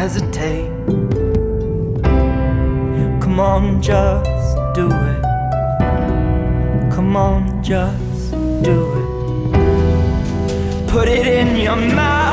hesitate. Come on, just do it. Come on, just do it. Put it in your mouth.